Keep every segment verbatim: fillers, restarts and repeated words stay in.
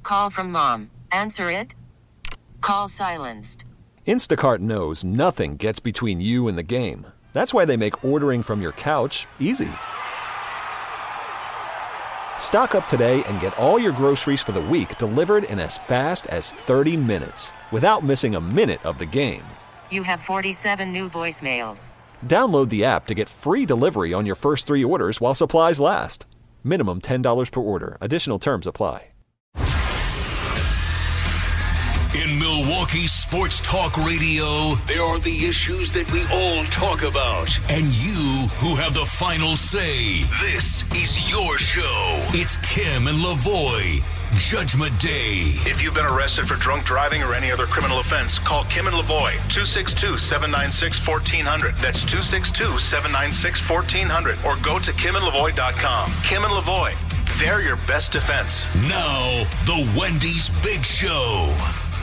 call from mom. Answer it. Call silenced. Instacart knows nothing gets between you and the game. That's why they make ordering from your couch easy. Stock up today and get all your groceries for the week delivered in as fast as thirty minutes without missing a minute of the game. You have forty-seven new voicemails. Download the app to get free delivery on your first three orders while supplies last. Minimum ten dollars per order. Additional terms apply. In Milwaukee Sports Talk Radio, there are the issues that we all talk about, and you who have the final say. This is your show. It's Kim and Lavoie. Judgment Day. If you've been arrested for drunk driving or any other criminal offense, call Kim and Lavoie, two six two, seven nine six, one four zero zero. That's two six two, seven nine six, one four zero zero. Or go to kim and lavoie dot com. Kim and Lavoie, they're your best defense. Now, the Wendy's Big Show.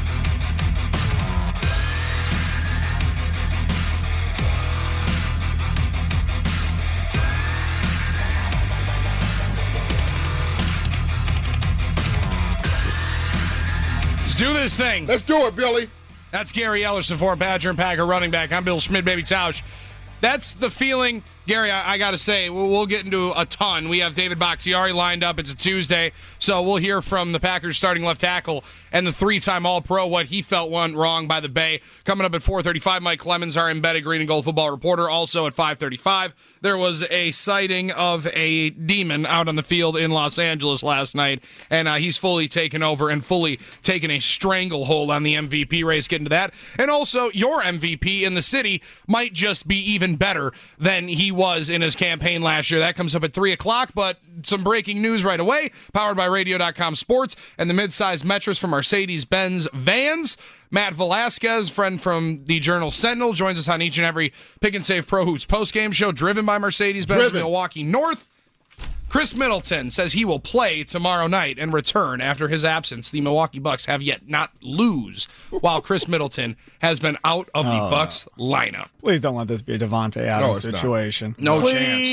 Do this thing. Let's do it, Billy. That's Gary Ellerson for Badger and Packer running back. I'm Bill Schmidt, baby Tausch. That's the feeling, Gary, I, I got to say, we'll, we'll get into a ton. We have David Bakhtiari lined up. It's a Tuesday, so we'll hear from the Packers starting left tackle and the three-time All-Pro, what he felt went wrong by the Bay. Coming up at four thirty-five, Mike Clemens, our embedded green and gold football reporter. Also at five thirty-five, there was a sighting of a demon out on the field in Los Angeles last night, and uh, he's fully taken over and fully taken a stranglehold on the M V P race. Get into that. And also, your M V P in the city might just be even better than he was in his campaign last year. That comes up at three o'clock, but some breaking news right away, powered by radio dot com Sports and the mid-size Metris from Mercedes-Benz Vans. Matt Velasquez, friend from the Journal Sentinel, joins us on each and every Pick and Save Pro Hoops postgame show, driven by Mercedes-Benz Milwaukee North. Chris Middleton says he will play tomorrow night and return after his absence. The Milwaukee Bucks have yet not lose, while Chris Middleton has been out of the uh, Bucks lineup. Please don't let this be a Devontae Adams no, situation. Not. No Please.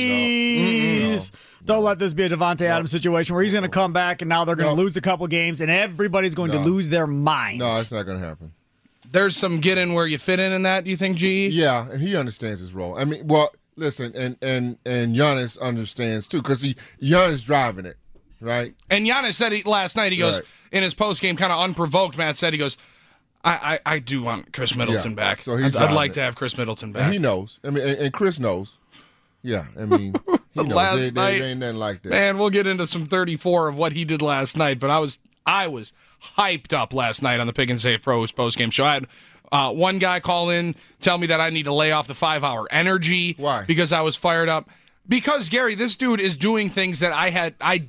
chance. No. Don't let this be a Devontae no. Adams situation where he's going to come back and now they're going to no. lose a couple games and everybody's going no. to lose their minds. No, it's not going to happen. There's some get in where you fit in in that, do you think, G? Yeah, and he understands his role. I mean, well, listen, and and and Giannis understands too, because he Giannis driving it, right? And Giannis said he, last night, he goes, right. in his postgame, kind of unprovoked, Matt said, he goes, I, I, I do want Chris Middleton yeah. back. So he's I'd, I'd like it. to have Chris Middleton back. And he knows. I mean, and, and Chris knows. Yeah, I mean, he knows. last they, night, they ain't nothing like that. Man, we'll get into some thirty-four of what he did last night, but I was I was hyped up last night on the Pick and Save Pros postgame show. I had uh, one guy call in, tell me that I need to lay off the five-hour energy. Why? Because I was fired up. Because, Gary, this dude is doing things that I had I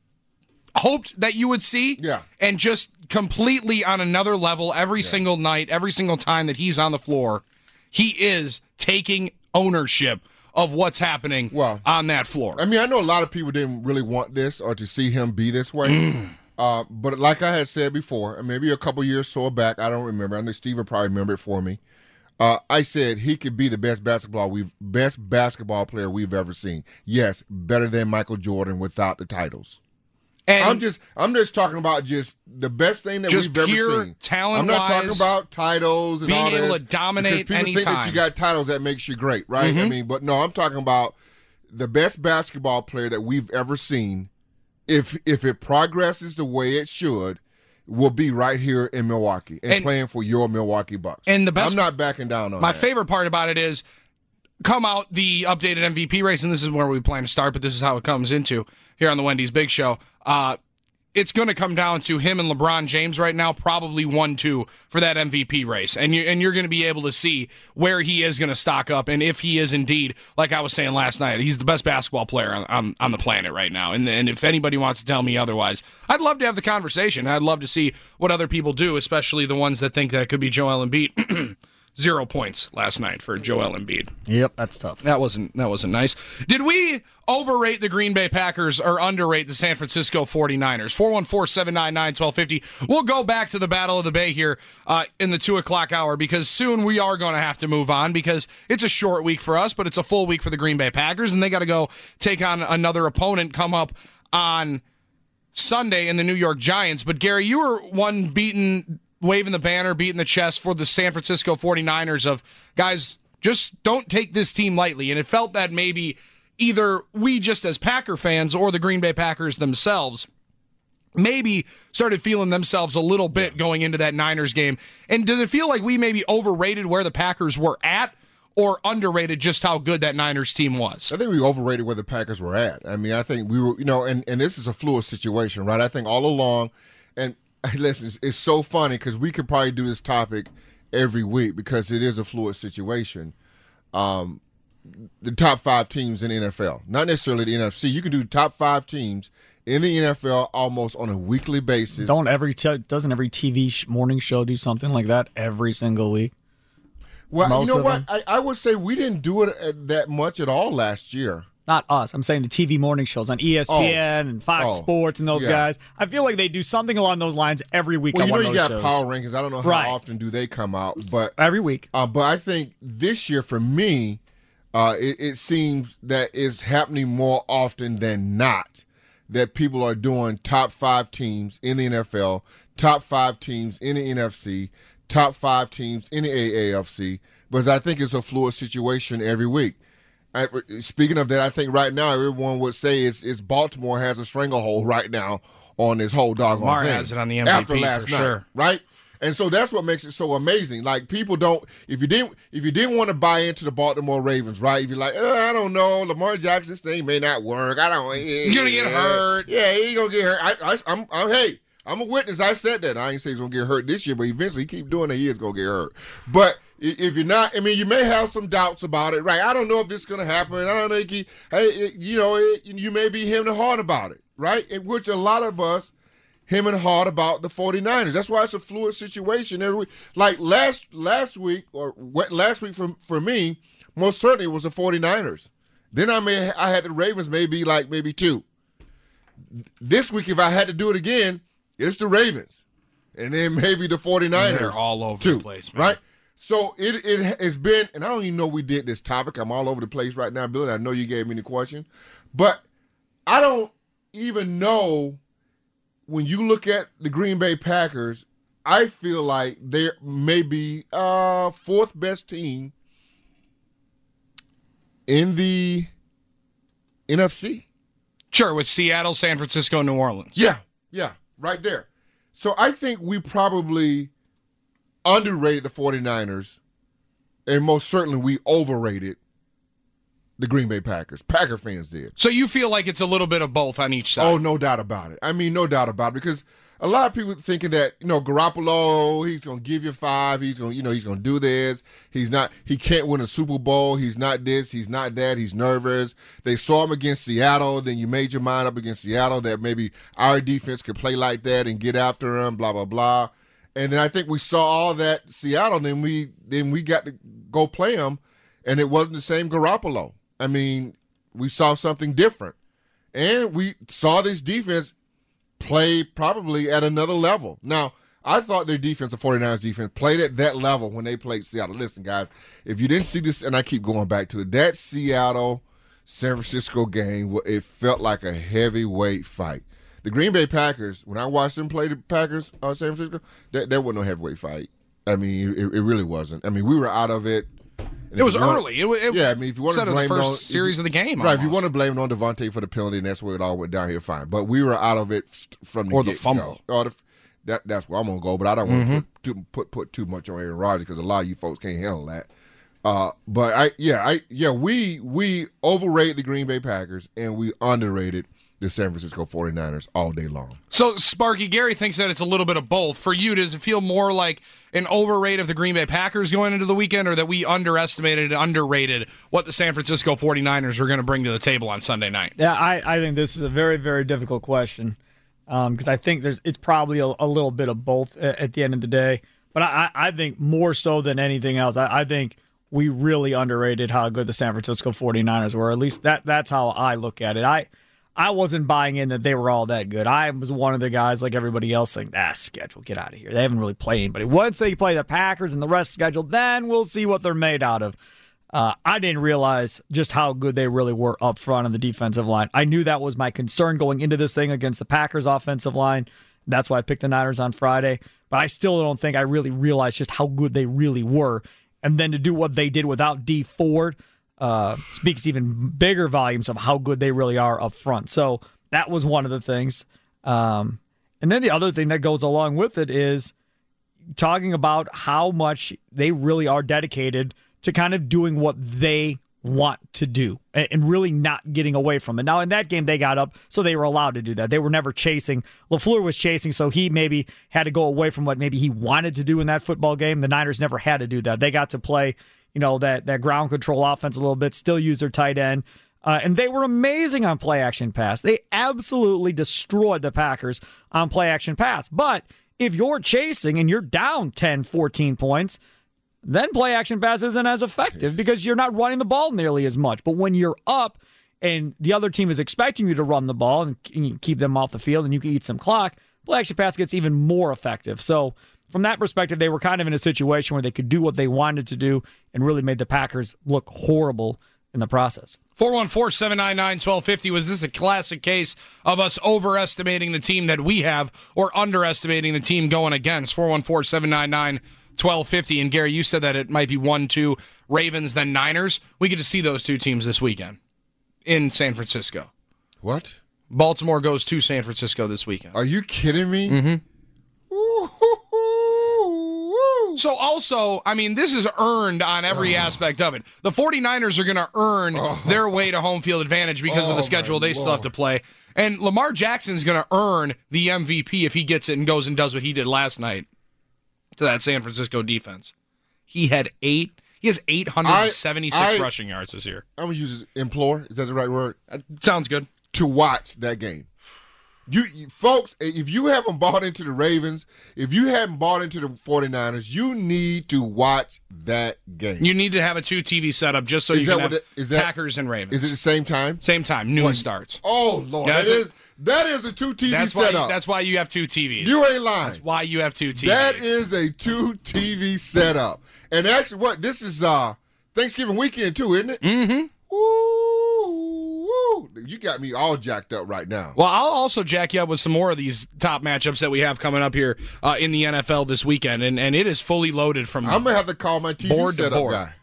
hoped that you would see. Yeah. And just completely on another level every yeah. single night, every single time that he's on the floor, he is taking ownership of what's happening well, on that floor. I mean, I know a lot of people didn't really want this or to see him be this way. uh, but like I had said before, maybe a couple years so back, I don't remember. I think Steve will probably remember it for me. Uh, I said he could be the best basketball we've best basketball player we've ever seen. Yes, better than Michael Jordan without the titles. And I'm just I'm just talking about just the best thing that we've ever seen. Talent-wise, I'm not talking about titles and being all this. able to dominate because people anytime. think that you got titles that makes you great, right? Mm-hmm. I mean, but no, I'm talking about the best basketball player that we've ever seen. If if it progresses the way it should, will be right here in Milwaukee and, and playing for your Milwaukee Bucks. And the best, I'm not backing down on my that. My favorite part about it is come out the updated M V P race, and this is where we plan to start, but this is how it comes into here on the Wendy's Big Show. Uh, it's going to come down to him and LeBron James right now, probably one two for that M V P race. And, you, and you're going to be able to see where he is going to stock up and if he is indeed, like I was saying last night, he's the best basketball player on, on, on the planet right now. And, and if anybody wants to tell me otherwise, I'd love to have the conversation. I'd love to see what other people do, especially the ones that think that it could be Joel Embiid. Zero points last night for Joel Embiid. Yep, that's tough. That wasn't that wasn't nice. Did we overrate the Green Bay Packers or underrate the San Francisco forty-niners? four one four, seven nine nine, one two five zero. We'll go back to the Battle of the Bay here uh, in the two o'clock hour because soon we are going to have to move on because it's a short week for us, but it's a full week for the Green Bay Packers, and they got to go take on another opponent come up on Sunday in the New York Giants. But, Gary, you were one beating, waving the banner, beating the chest for the San Francisco forty-niners of, guys, just don't take this team lightly. And it felt that maybe either we just as Packer fans or the Green Bay Packers themselves maybe started feeling themselves a little bit going into that Niners game. And does it feel like we maybe overrated where the Packers were at or underrated just how good that Niners team was? I think we overrated where the Packers were at. I mean, I think we were, you know, and, and this is a fluid situation, right? I think all along, and listen, it's, it's so funny because we could probably do this topic every week because it is a fluid situation. Um, the top five teams in the N F L, not necessarily the N F C. You can do top five teams in the N F L almost on a weekly basis. Don't every t- doesn't every T V sh- morning show do something like that every single week? Well, Most you know of what? I, I would say we didn't do it at that much at all last year. Not us. I'm saying the T V morning shows on E S P N oh. and Fox oh. Sports and those yeah. guys. I feel like they do something along those lines every week well, on you know one of you those got shows. power rankings. I don't know how right. often do they come out, but every week. Uh, but I think this year for me, uh, it, it seems that it's happening more often than not that people are doing top five teams in the N F L, top five teams in the N F C, top five teams in the A A F C, because I think it's a fluid situation every week. I, speaking of that, I think right now everyone would say it's, it's Baltimore has a stranglehold right now on this whole doggone Lamar thing. has it on the M V P after last for night, sure. right? And so that's what makes it so amazing. Like people don't, if you didn't, if you didn't want to buy into the Baltimore Ravens, right? If you're like, oh, I don't know, Lamar Jackson's thing may not work. I don't. Yeah, You're gonna get hurt. Yeah, he's gonna get hurt. I, I, I'm, I'm, hey, I'm a witness. I said that. I ain't say he's gonna get hurt this year, but eventually he keep doing it. He is gonna get hurt. But if you're not, I mean, you may have some doubts about it, right? I don't know if this is gonna happen. I don't think he, hey, it, you know, it, you may be him and hard about it, right? In which a lot of us. Him and hard about the forty-niners. That's why it's a fluid situation every week. Like last last week, or last week for, for me, most certainly it was the forty-niners. Then I may I had the Ravens maybe like maybe two. This week, if I had to do it again, it's the Ravens. And then maybe the forty-niners. They're all over too, the place, man. right? So it it has been, and I don't even know we did this topic. I'm all over the place right now, Bill, and I know you gave me the question. But I don't even know. When you look at the Green Bay Packers, I feel like they're maybe uh, fourth best team in the N F C. Sure, with Seattle, San Francisco, New Orleans. Yeah, yeah, right there. So I think we probably underrated the forty-niners, and most certainly we overrated the Green Bay Packers. Packer fans did. So you feel like it's a little bit of both on each side? Oh, no doubt about it. I mean, no doubt about it, because a lot of people thinking that, you know, Garoppolo, he's going to give you five. He's going to, you know, he's going to do this. He's not, he can't win a Super Bowl. He's not this. He's not that. He's nervous. They saw him against Seattle. Then you made your mind up against Seattle that maybe our defense could play like that and get after him, blah, blah, blah. And then I think we saw all that Seattle. Then we, then we got to go play him, and it wasn't the same Garoppolo. I mean, we saw something different. And we saw this defense play probably at another level. Now, I thought their defense, the forty-niners defense, played at that level when they played Seattle. Listen, guys, if you didn't see this, and I keep going back to it, that Seattle-San Francisco game, it felt like a heavyweight fight. The Green Bay Packers, when I watched them play the Packers, uh, San Francisco, that, that wasn't no heavyweight fight. I mean, it, it really wasn't. I mean, we were out of it. It was early. It, it, yeah, I mean, if you want to blame the first it on, series you, of the game, right? almost. If you want to blame it on Devontae for the penalty, and that's where it all went down here, fine. But we were out of it from the or the get-go. fumble. Or the, that that's where I'm gonna go. But I don't want Mm-hmm. to put too, put put too much on Aaron Rodgers because a lot of you folks can't handle that. Uh, but I yeah I yeah we we overrated the Green Bay Packers and we underrated the San Francisco forty-niners all day long. So, Sparky, Gary thinks that it's a little bit of both. For you, does it feel more like an overrate of the Green Bay Packers going into the weekend, or that we underestimated and underrated what the San Francisco forty-niners were going to bring to the table on Sunday night? Yeah, I, I think this is a very, very difficult question because um, I think there's it's probably a, a little bit of both at, at the end of the day. But I, I think more so than anything else, I, I think we really underrated how good the San Francisco forty-niners were. At least that that's how I look at it. I I wasn't buying in that they were all that good. I was one of the guys, like everybody else, saying, ah, schedule, get out of here. They haven't really played anybody. Once they play the Packers and the rest schedule, then we'll see what they're made out of. Uh, I didn't realize just how good they really were up front on the defensive line. I knew that was my concern going into this thing against the Packers offensive line. That's why I picked the Niners on Friday. But I still don't think I really realized just how good they really were. And then to do what they did without Dee Ford uh, speaks even bigger volumes of how good they really are up front. So that was one of the things. Um, and then the other thing that goes along with it is talking about how much they really are dedicated to kind of doing what they want to do and really not getting away from it. Now, in that game, they got up, so they were allowed to do that. They were never chasing. LaFleur was chasing, so he maybe had to go away from what maybe he wanted to do in that football game. The Niners never had to do that. They got to play, you know, that, that ground control offense a little bit, still use their tight end. Uh, and they were amazing on play-action pass. They absolutely destroyed the Packers on play-action pass. But if you're chasing and you're down ten, fourteen points, then play-action pass isn't as effective because you're not running the ball nearly as much. But when you're up and the other team is expecting you to run the ball and you keep them off the field and you can eat some clock, play-action pass gets even more effective. So from that perspective, they were kind of in a situation where they could do what they wanted to do and really made the Packers look horrible in the process. four one four, seven nine nine, one two five zero. Was this a classic case of us overestimating the team that we have or underestimating the team going against? four one four, seven nine nine, one two five zero. And Gary, you said that it might be one two Ravens, then Niners. We get to see those two teams this weekend in San Francisco. What? Baltimore goes to San Francisco this weekend. Are you kidding me? Mm-hmm. So also, I mean, this is earned on every oh. aspect of it. The 49ers are going to earn oh. their way to home field advantage because oh, of the schedule they Lord. still have to play. And Lamar Jackson's going to earn the M V P if he gets it and goes and does what he did last night to that San Francisco defense. He had eight. He has eight hundred seventy-six I, I, rushing yards this year. I'm going to use implore. Is that the right word? Uh, sounds good. To watch that game. You, you folks, if you haven't bought into the Ravens, if you haven't bought into the 49ers, you need to watch that game. You need to have a two T V setup just so is you can have the, is that, Packers and Ravens. Is it the same time? Same time. Noon what? starts. Oh, Lord. Yeah, that, is, that is a two T V that's setup. Why, that's why you have two T Vs. You ain't lying. That's why you have two T Vs. That is a two T V setup. And actually, what? This is uh, Thanksgiving weekend, too, isn't it? Mm-hmm. Ooh, you got me all jacked up right now. Well, I'll also jack you up with some more of these top matchups that we have coming up here uh, in the N F L this weekend, and, and it is fully loaded from I'm going to have to call my T V board setup to board. guy.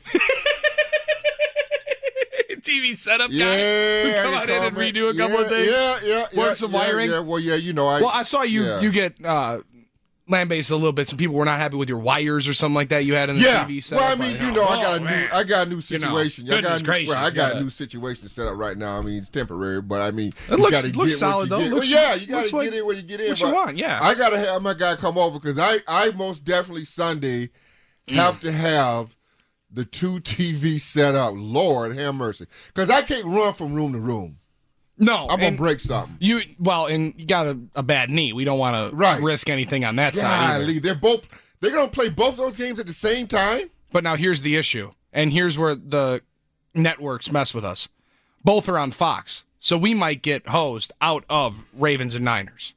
T V setup yeah, guy who come out in and my, redo a couple yeah, of things, yeah, yeah, work yeah, some yeah, wiring. Yeah, well, yeah, you know. I, well, I saw you yeah. you get uh, land-based a little bit. Some people were not happy with your wires or something like that you had in the yeah. T V setup. Well, I mean, you know, oh, I got a man. new, I got a new situation. You know, I got a new, gracious, well, I got yeah. a new situation set up right now. I mean, it's temporary, but I mean, it you looks, gotta looks get solid though. Get. Looks, well, yeah, you got to like get in when you get in. What you want, yeah. I got to have my guy come over because I, I most definitely Sunday have mm. to have the two T V set up. Lord have mercy, because I can't run from room to room. No, I'm gonna break something. You well, and you got a, a bad knee. We don't want to right. risk anything on that Golly, side either. They're both. They're gonna play both those games at the same time. But now here's the issue, and here's where the networks mess with us. Both are on Fox, so we might get hosed out of Ravens and Niners.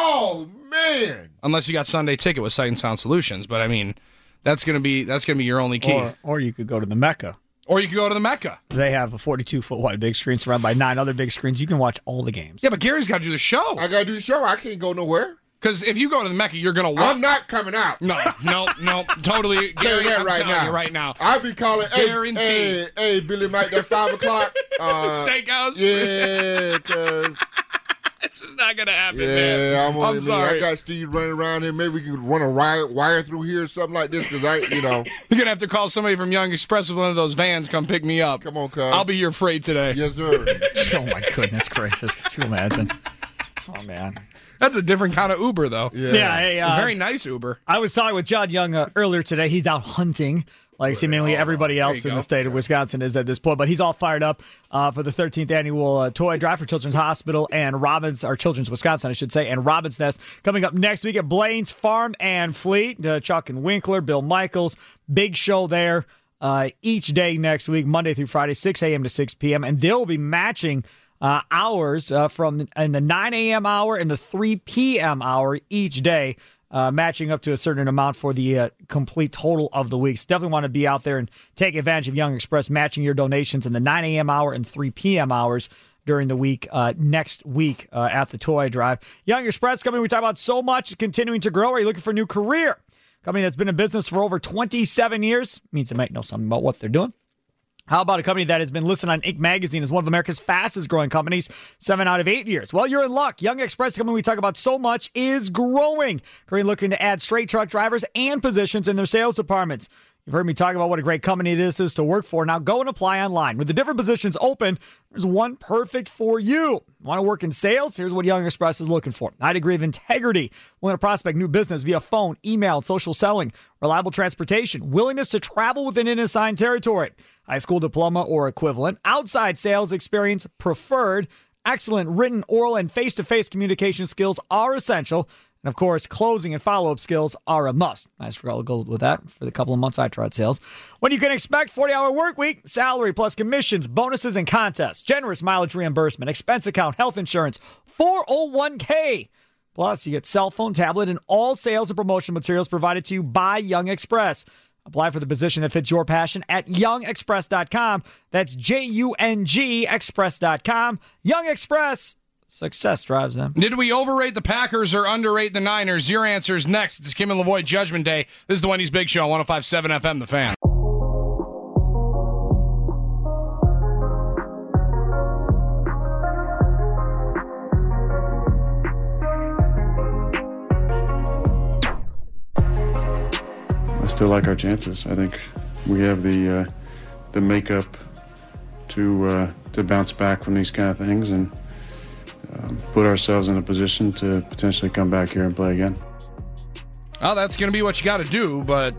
Oh man! Unless you got Sunday Ticket with Sight and Sound Solutions, but I mean, that's gonna be that's gonna be your only key. Or, or you could go to the Mecca. Or you can go to the Mecca. They have a forty-two foot wide big screen surrounded by nine other big screens. You can watch all the games. Yeah, but Gary's got to do the show. I got to do the show. I can't go nowhere. Because if you go to the Mecca, you're going to watch. I'm not coming out. No, no, no. Totally. Gary, that I'm right telling now. you right now. I'll be calling, hey, Guaranteed. hey, hey, Billy Mike, that five o'clock. Uh, Steakhouse. Yeah, because... This is not going to happen, yeah, man. I'm, on I'm sorry. I got Steve running around here. Maybe we can run a wire, wire through here or something like this because I, you know. You're going to have to call somebody from Young Express with one of those vans come pick me up. Come on, cuz. I'll be your freight today. Yes, sir. Oh, my goodness gracious. Could you imagine? Oh, man. That's a different kind of Uber, though. Yeah. yeah hey, uh, Very nice Uber. I was talking with John Young uh, earlier today. He's out hunting. Like seemingly everybody else in the state of Wisconsin is at this point. But he's all fired up uh, for the thirteenth annual uh, toy drive for Children's Hospital and Robbins, or Children's Wisconsin, I should say, and Robbins Nest coming up next week at Blaine's Farm and Fleet. Uh, Chuck and Winkler, Bill Michaels, big show there uh, each day next week, Monday through Friday, six a.m. to six p.m. And they'll be matching uh, hours uh, from in the nine a.m. hour and the three p.m. hour each day. uh, matching up to a certain amount for the uh, complete total of the week. So definitely want to be out there and take advantage of Young Express matching your donations in the nine a.m. hour and three p.m. hours during the week uh, next week uh, at the Toy Drive. Young Express, company we talk about so much, continuing to grow. Are you looking for a new career? Company that's been in business for over twenty-seven years. Means they might know something about what they're doing. How about a company that has been listed on Inc magazine as one of America's fastest growing companies, seven out of eight years? Well, you're in luck. Young Express, the company we talk about so much, is growing. Currently looking to add straight truck drivers and positions in their sales departments. You've heard me talk about what a great company it is, is to work for. Now go and apply online. With the different positions open, there's one perfect for you. Want to work in sales? Here's what Young Express is looking for. High degree of integrity. Willing to prospect new business via phone, email, and social selling. Reliable transportation. Willingness to travel within an assigned territory. High school diploma or equivalent. Outside sales experience preferred. Excellent written, oral, and face-to-face communication skills are essential. And, of course, closing and follow-up skills are a must. I just forgot to go with that for the couple of months I tried sales. When you can expect forty-hour work week, salary plus commissions, bonuses, and contests, generous mileage reimbursement, expense account, health insurance, four oh one k. Plus, you get cell phone, tablet, and all sales and promotion materials provided to you by Young Express. Apply for the position that fits your passion at young express dot com. That's J U N G express dot com. Young Express. Success drives them. Did we overrate the Packers or underrate the Niners? Your answer is next. It's Kim and LaVoy Judgment Day. This is the Wendy's Big Show on one oh five point seven F M, The Fan. I still like our chances. I think we have the uh, the makeup to uh, to bounce back from these kind of things and Um, put ourselves in a position to potentially come back here and play again. Well, that's going to be what you got to do, but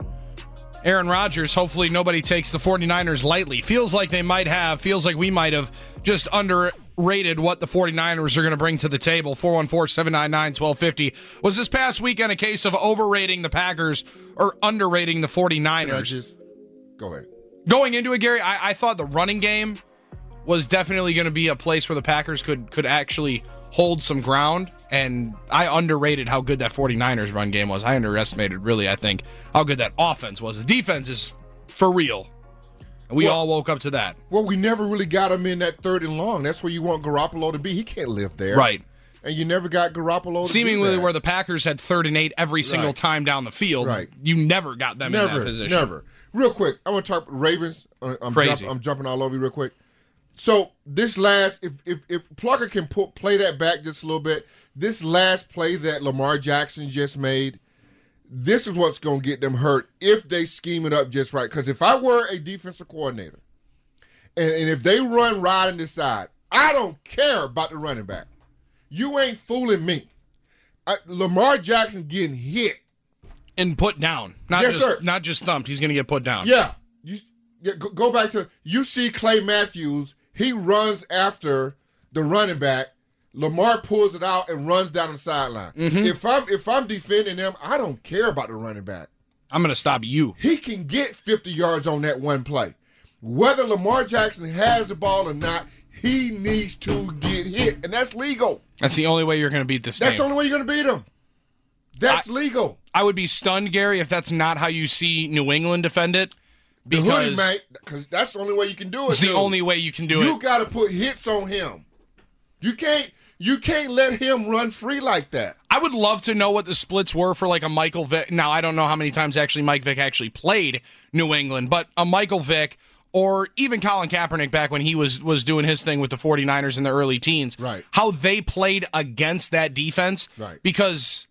Aaron Rodgers, hopefully nobody takes the 49ers lightly. Feels like they might have, feels like we might have just underrated what the 49ers are going to bring to the table. four one four, seven nine nine, one two five zero. Was this past weekend a case of overrating the Packers or underrating the 49ers? Just, go ahead. Going into it, Gary, I, I thought the running game was definitely going to be a place where the Packers could could actually hold some ground, and I underrated how good that 49ers run game was. I underestimated, really, I think, how good that offense was. The defense is for real. And we well, all woke up to that. Well, we never really got him in that third and long. That's where you want Garoppolo to be. He can't live there. Right. And you never got Garoppolo to Seemingly do that. Where the Packers had third and eight every single right. time down the field, right. you never got them never, in that position. Never. Real quick, I want to talk Ravens. I'm, Crazy. Jump, I'm jumping all over you real quick. So this last, if if, if Plucker can put, play that back just a little bit, this last play that Lamar Jackson just made, this is what's going to get them hurt if they scheme it up just right. Because if I were a defensive coordinator, and, and if they run right on this side, I don't care about the running back. You ain't fooling me. I, Lamar Jackson getting hit. And put down. Not yes, just sir. Not just thumped. He's going to get put down. Yeah. You, yeah go, go back to, you see Clay Matthews. He runs after the running back. Lamar pulls it out and runs down the sideline. Mm-hmm. If I'm if I'm defending them, I don't care about the running back. I'm going to stop you. He can get fifty yards on that one play. Whether Lamar Jackson has the ball or not, he needs to get hit, and that's legal. That's the only way you're going to beat this That's team. the only way you're going to beat him. That's I, legal. I would be stunned, Gary, if that's not how you see New England defend it. Because the hoodie, mate, because that's the only way you can do it. It's the dude. only way you can do you it. You got to put hits on him. You can't. You can't let him run free like that. I would love to know what the splits were for like a Michael Vick. Now I don't know how many times actually Mike Vick actually played New England, but a Michael Vick or even Colin Kaepernick back when he was was doing his thing with the 49ers in the early teens. Right. How they played against that defense. Right. Because,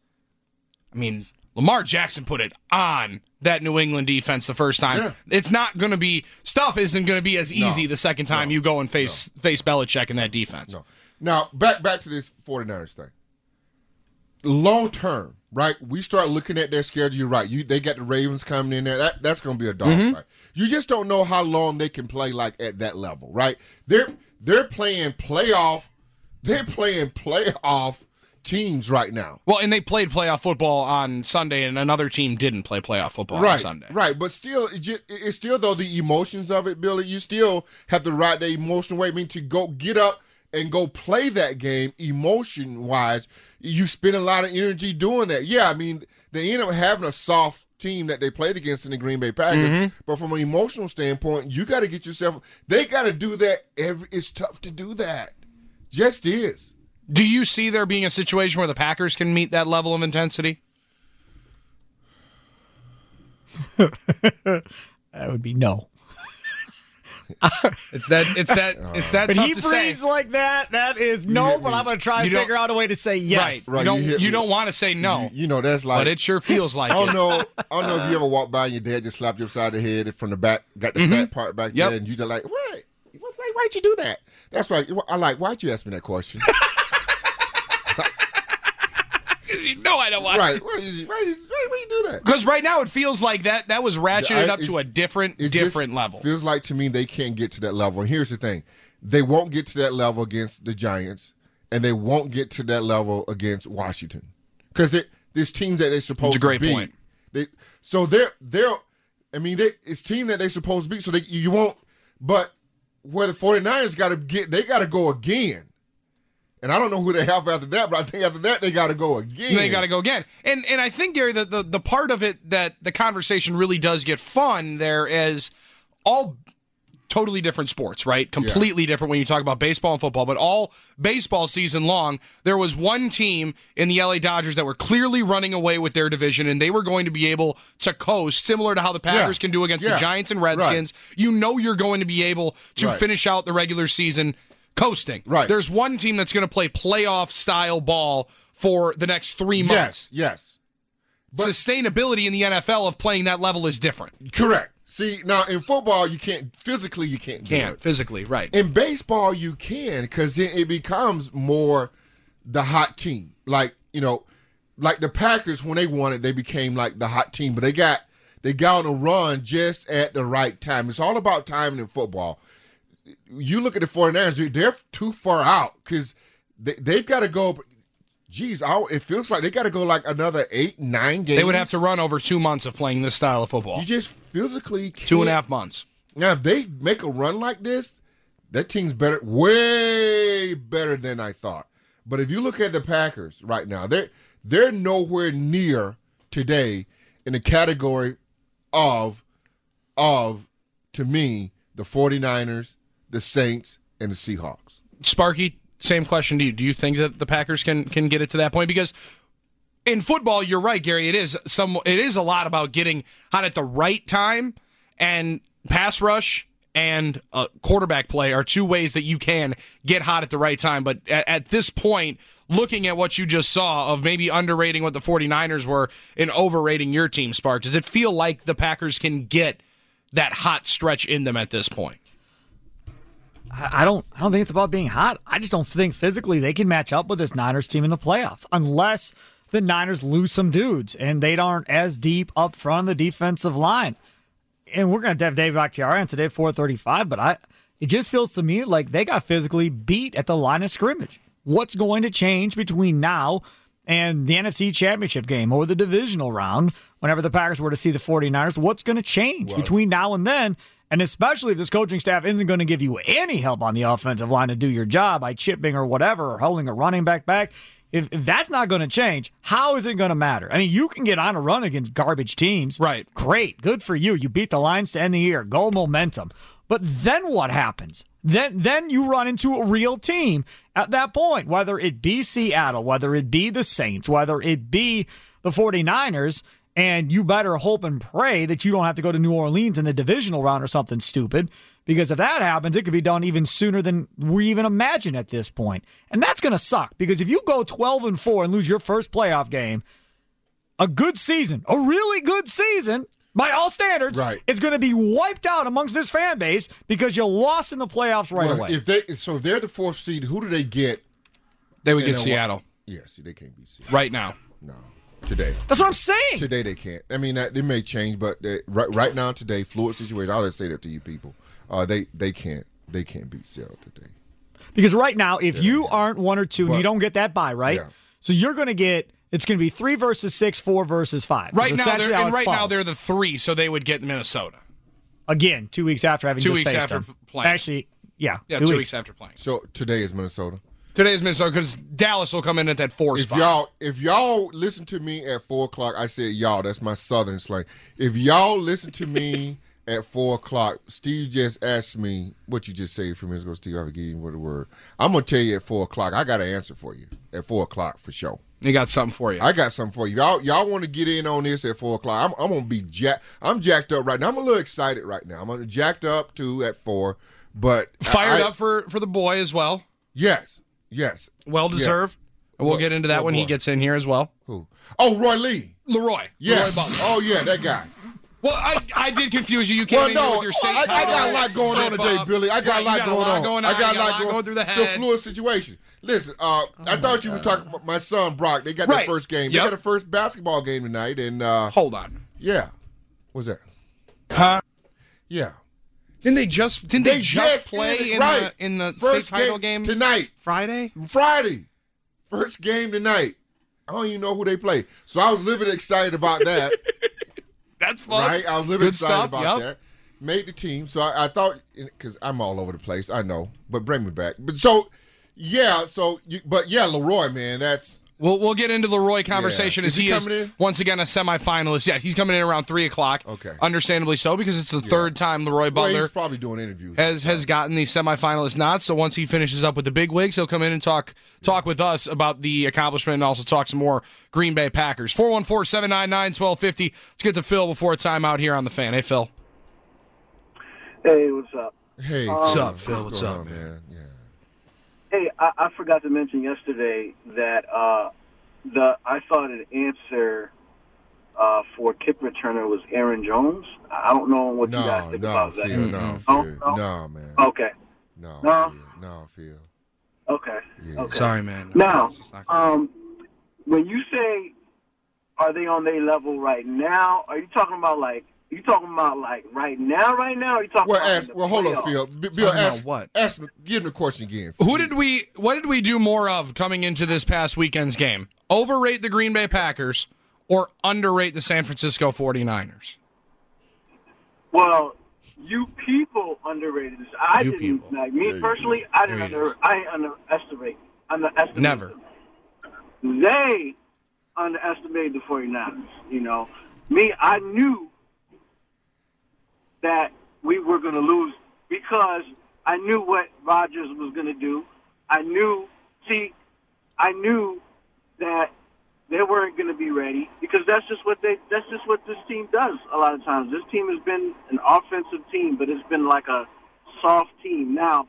I mean, Lamar Jackson put it on that New England defense the first time. Yeah. It's not going to be, stuff isn't going to be as easy no. the second time no. you go and face no. face Belichick in that defense. No. Now, back back to this 49ers thing. Long term, right, we start looking at their schedule. You're right. You They got the Ravens coming in there. That, that's going to be a dog mm-hmm. fight. You just don't know how long they can play like at that level, right? They're they're playing playoff, they're playing playoff teams right now. Well, and they played playoff football on Sunday, and another team didn't play playoff football right, on Sunday. Right, but still, it just, it's still, though, the emotions of it, Billy, you still have to ride the emotional way. I mean, to go get up and go play that game emotion-wise, you spend a lot of energy doing that. Yeah, I mean, they end up having a soft team that they played against in the Green Bay Packers, mm-hmm. but from an emotional standpoint, you got to get yourself – they got to do that. Every, it's tough to do that. Just is. Do you see there being a situation where the Packers can meet that level of intensity? That would be no. It's that. It's that. It's that. When tough he to breathes say. like that, that is no. But I'm going to try and figure out a way to say yes. Right. right. You don't. You, you don't want to say no. You, you know that's like. But it sure feels like. I don't it. know. I don't know if you ever walked by and your dad just slapped you upside the head from the back, got the mm-hmm. fat part back yep. there, and you just like, what? Why, why'd you do that? That's why I like. Why'd you ask me that question? No, I don't want. Right. Why did you, why did, why, why you do that? Because right now it feels like that that was ratcheted I, up it, to a different, it different level. Feels like to me they can't get to that level. And here's the thing: they won't get to that level against the Giants, and they won't get to that level against Washington because there's teams that they're supposed That's a great to beat. Point. They, so they're they're. I mean, they, it's team that they're supposed to beat. So they you won't. But where the 49ers got to get, they got to go again. And I don't know who they have after that, but I think after that they got to go again. They got to go again. And and I think, Gary, the, the, the part of it that the conversation really does get fun there is all totally different sports, right? Completely yeah. different when you talk about baseball and football. But all baseball season long, there was one team in the L A Dodgers that were clearly running away with their division, and they were going to be able to coast, similar to how the Packers yeah. can do against yeah. the Giants and Redskins. Right. You know you're going to be able to right. finish out the regular season coasting. Right. There's one team that's going to play playoff-style ball for the next three months. Yes, yes. But sustainability in the N F L of playing that level is different. Correct. See, now in football, you can't, physically you can't do Can't, it. physically, right. In baseball, you can because it, it becomes more the hot team. Like, you know, like the Packers, when they won it, they became like the hot team. But they got, they got on a run just at the right time. It's all about timing in football. You look at the 49ers, they're too far out because they, they've got to go, geez, it feels like they got to go like another eight, nine games. They would have to run over two months of playing this style of football. You just physically can't. Two and a half months. Now, if they make a run like this, that team's better, way better than I thought. But if you look at the Packers right now, they're, they're nowhere near today in the category of, of, to me, the 49ers, the Saints, and the Seahawks. Sparky, same question to you. Do you think that the Packers can can get it to that point? Because in football, you're right, Gary. It is some. It is a lot about getting hot at the right time, and pass rush and uh, quarterback play are two ways that you can get hot at the right time. But at, at this point, looking at what you just saw of maybe underrating what the 49ers were and overrating your team, Spark, does it feel like the Packers can get that hot stretch in them at this point? I don't I don't think it's about being hot. I just don't think physically they can match up with this Niners team in the playoffs unless the Niners lose some dudes and they aren't as deep up front of the defensive line. And we're going to have Dave Bakhtiari on today at four thirty-five, but I it just feels to me like they got physically beat at the line of scrimmage. What's going to change between now and the N F C Championship game or the divisional round whenever the Packers were to see the 49ers? What's going to change well, between now and then? And especially if this coaching staff isn't going to give you any help on the offensive line to do your job by chipping or whatever or holding a running back back, if, if that's not going to change, how is it going to matter? I mean, you can get on a run against garbage teams. Right. Great. Good for you. You beat the Lions to end the year. Go momentum. But then what happens? Then, then you run into a real team at that point, whether it be Seattle, whether it be the Saints, whether it be the 49ers, and you better hope and pray that you don't have to go to New Orleans in the divisional round or something stupid, because if that happens, it could be done even sooner than we even imagine at this point. And that's going to suck, because if you go twelve and four and lose your first playoff game, a good season, a really good season, by all standards, right, it's going to be wiped out amongst this fan base because you lost in the playoffs right well, away. If they, so if they're the fourth seed, who do they get? They would get Seattle. Yeah, see, they can't beat Seattle. Right now. No. Today. That's what I'm saying. Today they can't. I mean, that, it may change, but they, right right now today, fluid situation. I'll just say that to you people. Uh, they they can't they can't beat Seattle today. Because right now, if yeah, you yeah. aren't one or two, but, and you don't get that bye, right? Yeah. So you're going to get. It's going to be three versus six, four versus five. Right now, they're, and right falls. now they're the three, so they would get Minnesota again two weeks after having two just weeks faced after them. playing. Actually, Yeah, Yeah, two two, weeks. weeks after playing. So today is Minnesota. Today is Minnesota because Dallas will come in at that four If spot. y'all, if y'all listen to me at four o'clock, I said y'all. That's my Southern slang. If y'all listen to me at four o'clock, Steve just asked me what you just said a few minutes ago. Steve, I forget you what the word. I'm gonna tell you at four o'clock. I got an answer for you at four o'clock for sure. You got something for you. I got something for you. Y'all, y'all want to get in on this at four o'clock? I'm, I'm gonna be jacked. I'm jacked up right now. I'm a little excited right now. I'm gonna jacked up too at four, but Fired I, up for, for the boy as well. Yes, yes. Well deserved. And we'll What- get into that what when he boy? gets in here as well. Who? Oh, Roy Lee. Leroy. Yeah. Leroy Butler. Oh yeah, that guy. Well, I, I did confuse you. You came Well, in no, here with your state I, I title. got a lot going on Zip today, up. Billy. I got Right, a lot, you got going, a lot on. going I on. got You a lot going through the It's a head. fluid situation. Listen, uh, I thought you were talking about my son Brock. They got Right. their first game. Yep. They got a first basketball game tonight, and uh, Hold on. yeah, what's that? Huh? Yeah, Didn't they just didn't they, They just, just play ended- in right. the in the first state title game, tonight, Friday? Friday, first game tonight. I don't even know who they play, so I was living excited about that. That's fun. Right, I was living Good excited stuff, about yep. that. Made the team, so I, I thought because I'm all over the place. I know, but bring me back. But so, yeah, so you, but yeah, Leroy, man, that's We'll we'll get into the Leroy conversation Yeah. as Is he he is coming in? once again a semifinalist. Yeah, he's coming in around three o'clock. Okay. Understandably so because it's the third time Leroy well, Butler he's probably doing interviews. has has gotten the semifinalist nod. So once he finishes up with the big wigs, he'll come in and talk talk with us about the accomplishment and also talk some more Green Bay Packers. four one four, seven nine nine, one two five zero. Let's get to Phil before timeout here on the Fan. Hey, Phil. Hey, what's up? Hey, What's Phil, up, Phil? What's going up, on, man? Yeah. Hey, I, I forgot to mention yesterday that uh, the I thought an answer uh, for kick returner was Aaron Jones. I don't know what you guys No, think no, about Phil, that. no, Oh, Phil, no? no, man, Okay. no, No? Phil, no, Phil. Okay. Yeah. Okay. Sorry, man. Now, It's just not gonna- um, when you say, are they on their level right now? Are you talking about like? Are you talking about like right now? Right now? Or are you talking Well, about? in ask. the Well, hold on, playoffs? Phil. B- Bill, Talking about ask what? Ask me. Give him the question again. Who did we? What did we do more of coming into this past weekend's game? Overrate the Green Bay Packers or underrate the San Francisco forty-niners? Well, you people underrated this. I You didn't. people. Like me There you personally, I There didn't he under. is. I underestimate. Underestimate. Never. them. They underestimated the forty-niners. You know, me. I knew that we were going to lose because I knew what Rodgers was going to do. I knew. See, I knew that they weren't going to be ready because that's just what they. That's just what this team does. A lot of times, this team has been an offensive team, but it's been like a soft team. Now,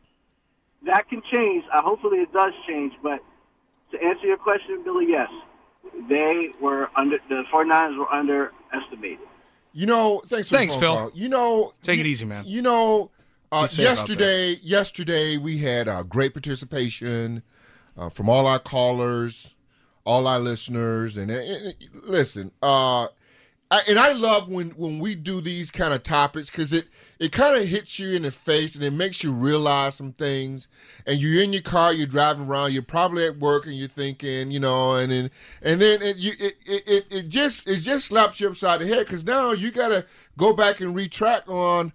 that can change. Uh, hopefully, it does change. But to answer your question, Billy, yes, they were under. The forty-niners were underestimated. You know, thanks for Thanks, the Phil. phone call. You know, Take you- it easy, man. You know, uh, Be safe out yesterday, yesterday we had uh, great participation uh, from all our callers, all our listeners, and, and, and listen. Uh, I, and I love when when we do these kind of topics because it it kind of hits you in the face and it makes you realize some things. And you're in your car, you're driving around, you're probably at work, and you're thinking, you know, and then and then it you it it, it, it just it just slaps you upside the head because now you got to go back and retract on.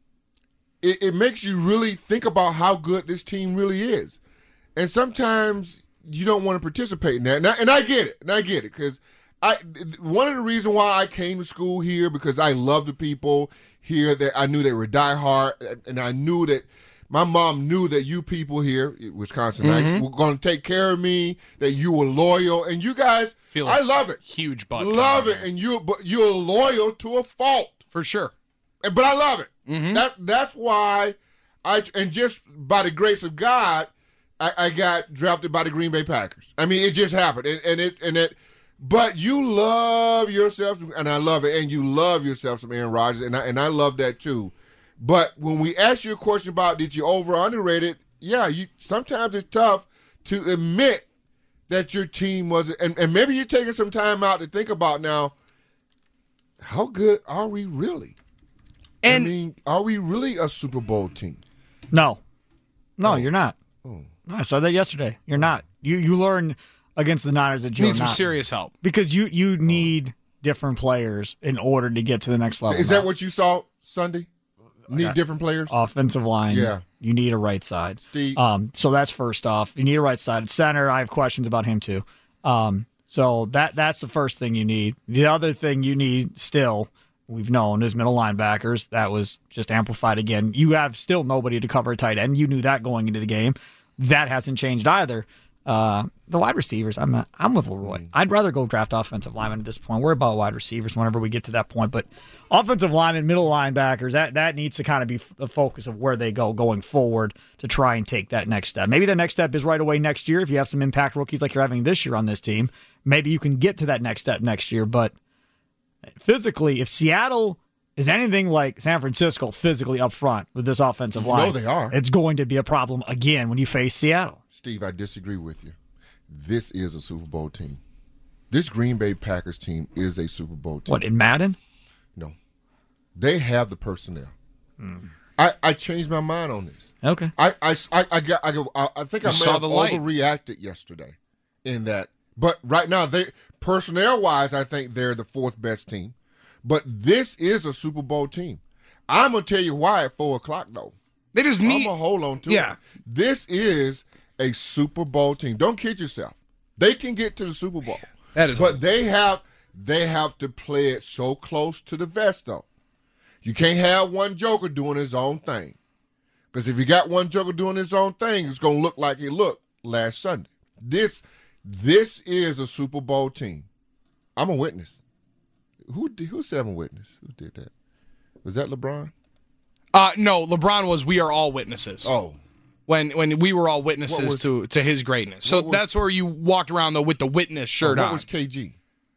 It, it makes you really think about how good this team really is, and sometimes you don't want to participate in that. And I, and I get it, and I get it because. I one of the reasons why I came to school here because I love the people here that I knew they were diehard, and I knew that my mom knew that you people here, Wisconsinites, Mm-hmm. were going to take care of me, that you were loyal, and you guys, Feel I like love it, Huge butt. love coming it, here. and you but you're loyal to a fault, For sure. And- but I love it. Mhm. That that's why I and just by the grace of God, I, I got drafted by the Green Bay Packers. I mean, it just happened, and, and it and it. But you love yourself, and I love it, and you love yourself some Aaron Rodgers, and I, and I love that too. But when we ask you a question about did you over or underrate it, yeah, you sometimes it's tough to admit that your team was, and, and maybe you're taking some time out to think about now, how good are we really? And I mean, are we really a Super Bowl team? No, no, Oh. you're not. Oh. No, I said that yesterday. You're not. You you learn against the Niners that you're need some not serious help. because you you need different players in order to get to the next level. Is now. that what you saw Sunday? Need yeah. different players? Offensive line. Yeah. You need a right side. Steve. Um, so that's first off. You need a right side. Center, I have questions about him too. Um, so that that's the first thing you need. The other thing you need still, we've known, is middle linebackers. That was just amplified again. You have still nobody to cover a tight end. You knew that going into the game. That hasn't changed either. Uh, the wide receivers, I'm not, I'm with Leroy. I'd rather go draft offensive linemen at this point. We're about wide receivers whenever we get to that point. But offensive linemen, middle linebackers, that, that needs to kind of be the focus of where they go going forward to try and take that next step. Maybe the next step is right away next year. If you have some impact rookies like you're having this year on this team, maybe you can get to that next step next year. But physically, if Seattle is anything like San Francisco physically up front with this offensive line, no, they are. It's going to be a problem again when you face Seattle. Steve, I disagree with you. This is a Super Bowl team. This Green Bay Packers team is a Super Bowl team. What, in Madden? No. They have the personnel. Hmm. I, I changed my mind on this. Okay. I I, I, I, got, I, go, I, I think You I may saw have the light. overreacted yesterday in that. But right now, they personnel-wise, I think they're the fourth best team. But this is a Super Bowl team. I'm going to tell you why at four o'clock, though. They just need. I'm going to hold on to Yeah. it. This is a Super Bowl team. Don't kid yourself. They can get to the Super Bowl. That is. But they have they have to play it so close to the vest, though. You can't have one joker doing his own thing. Because if you got one joker doing his own thing, it's going to look like it looked last Sunday. This this is a Super Bowl team. I'm a witness. Who did, who said I'm a witness? Who did that? Was that LeBron? Uh, no, LeBron was we are all witnesses. Oh. When when we were all witnesses was- to, to his greatness. So what was- that's where you walked around, though, with the witness shirt what on. was K G?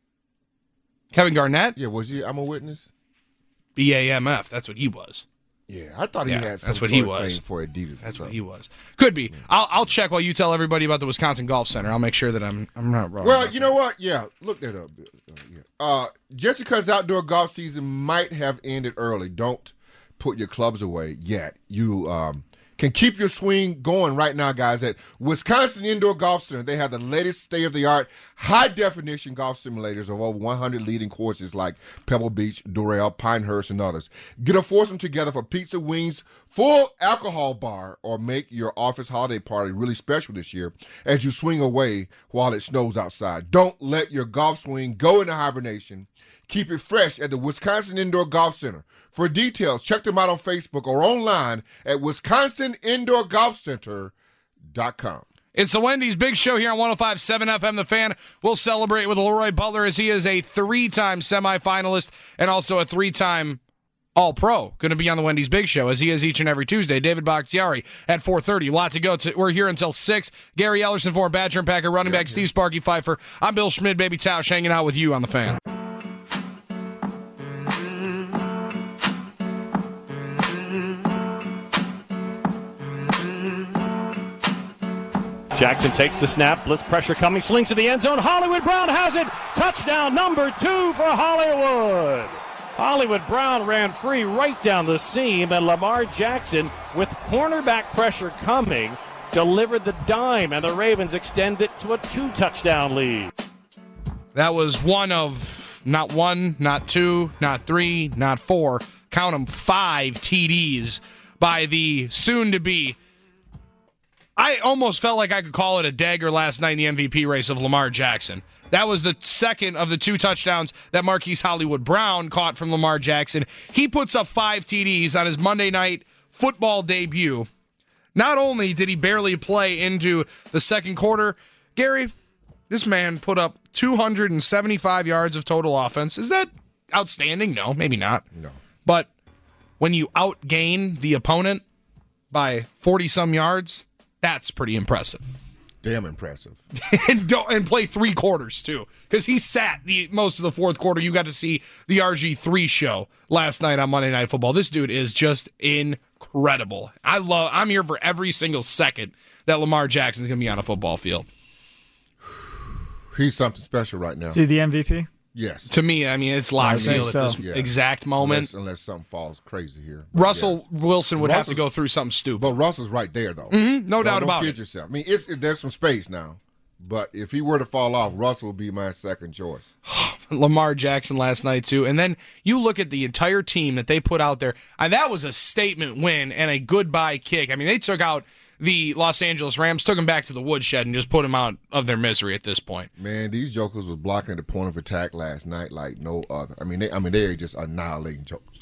Kevin Garnett? Yeah, was he? I'm a witness? B A M F. That's what he was. Yeah, I thought he Yeah, had some that's what sort he of was. thing for Adidas. That's or what he something. was. Could be. I'll I'll check while you tell everybody about the Wisconsin Golf Center. I'll make sure that I'm I'm not wrong. Well, about you that. know what? Yeah, look that up. Bill. Uh, yeah. uh, just because outdoor golf season might have ended early, don't put your clubs away yet. You um, can keep your swing going right now, guys. At Wisconsin Indoor Golf Center, they have the latest state-of-the-art, high-definition golf simulators of over one hundred leading courses like Pebble Beach, Doral, Pinehurst, and others. Get a foursome together for pizza, wings, full alcohol bar, or make your office holiday party really special this year as you swing away while it snows outside. Don't let your golf swing go into hibernation. Keep it fresh at the Wisconsin Indoor Golf Center. For details, check them out on Facebook or online at wisconsin indoor golf center dot com. It's the Wendy's Big Show here on one oh five point seven F M. The Fan. We'll celebrate with Leroy Butler as he is a three-time semifinalist and also a three-time All-Pro. Going to be on the Wendy's Big Show as he is each and every Tuesday. David Bakhtiari at four thirty. Lot to go. To, we're here until six. Gary Ellerson for Badger and Packer running back. Steve Sparky Pfeiffer. I'm Bill Schmid, Baby Tausch, hanging out with you on The Fan. Jackson takes the snap, blitz pressure coming, slings to the end zone. Hollywood Brown has it. Touchdown number two for Hollywood. Hollywood Brown ran free right down the seam, and Lamar Jackson, with cornerback pressure coming, delivered the dime, and the Ravens extend it to a two-touchdown lead. That was one of not one, not two, not three, not four. Count them, five T Ds by the soon-to-be. I almost felt like I could call it a dagger last night in the M V P race of Lamar Jackson. That was the second of the two touchdowns that Marquise Hollywood Brown caught from Lamar Jackson. He puts up five T Ds on his Monday night football debut. Not only did he barely play into the second quarter, Gary, this man put up two hundred seventy-five yards of total offense. Is that outstanding? No, maybe not. No. But when you outgain the opponent by forty-some yards, that's pretty impressive. Damn impressive. and don't, and play three quarters, too. Because he sat the most of the fourth quarter. You got to see the R G three show last night on Monday Night Football. This dude is just incredible. I love. I'm here for every single second that Lamar Jackson's going to be on a football field. He's something special right now. See the M V P? Yes. To me, I mean, it's locked I think sealed so. at this Yeah. exact moment. Unless, unless something falls crazy here. But Russell yeah. Wilson would have to Russell's- go through something stupid. But Russell's right there, though. Mhm, no Don't- doubt don't about kid it. yourself. I mean, it's, it, there's some space now. But if he were to fall off, Russell would be my second choice. Lamar Jackson last night, too. And then you look at the entire team that they put out there, and that was a statement win and a goodbye kick. I mean, they took out the Los Angeles Rams, took them back to the woodshed, and just put them out of their misery at this point. Man, these jokers was blocking the point of attack last night like no other. I mean, they, I mean, they are just annihilating jokers.